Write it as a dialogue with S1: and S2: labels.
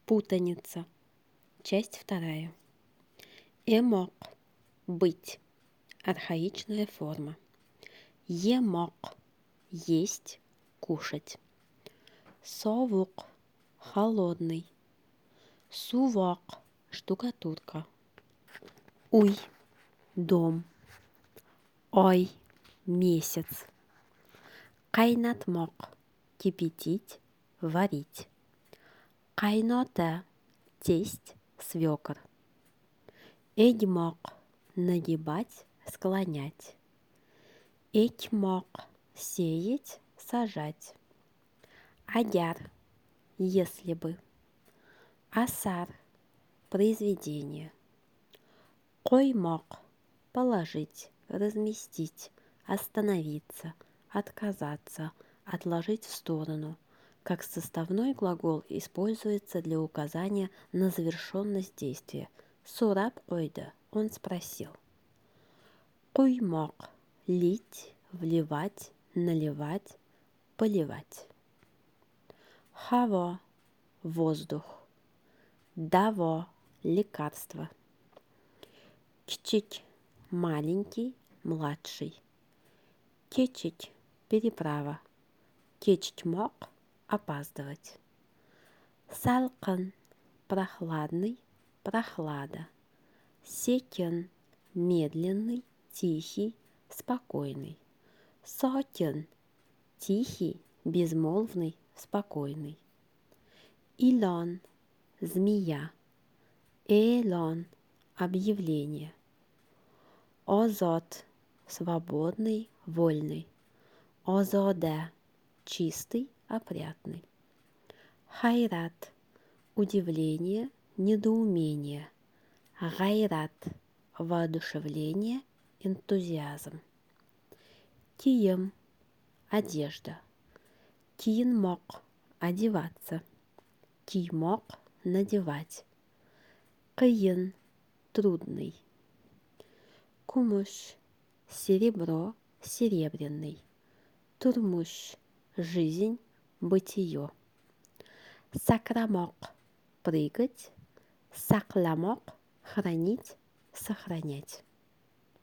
S1: Путаница. Часть вторая. Эмок. Быть. Архаичная форма. Емок. Есть, кушать. Совук. Холодный. Сувок. Штукатурка. Уй. Дом. Ой. Месяц. Кайнатмок. Кипятить, варить. Кайнота. Тесть, свекор. Эдьмок. Нагибать, склонять. Этьмок. Сеять, сажать. Адяр. Если бы. Асар. Произведение. Коймок. Положить, разместить, остановиться, отказаться, отложить в сторону. Как составной глагол используется для указания на завершенность действия. Сураб ойда. Он спросил. Куймок. Лить, вливать, наливать, поливать. Хаво. Воздух. Даво. Лекарство. Кчить. Маленький, младший. Кечить. Переправа. Кечтьмок. Опаздывать. Салкан. Прохладный, прохлада. Секен. Медленный, тихий, спокойный. Сотен. Тихий, безмолвный, спокойный. Илон. Змея. Элон. Объявление. Озот. Свободный, вольный. Озоде. Чистый, опрятный. Хайрат. Удивление, недоумение. Гайрат. Воодушевление, энтузиазм. Кием. Одежда. Киенмок. Одеваться. Киймок. Надевать. Кыен. Трудный. Кумуш. Серебро, серебряный. Турмуш. Жизнь, бытие. Сакрамок. Прыгать. Сакламок. Хранить, сохранять.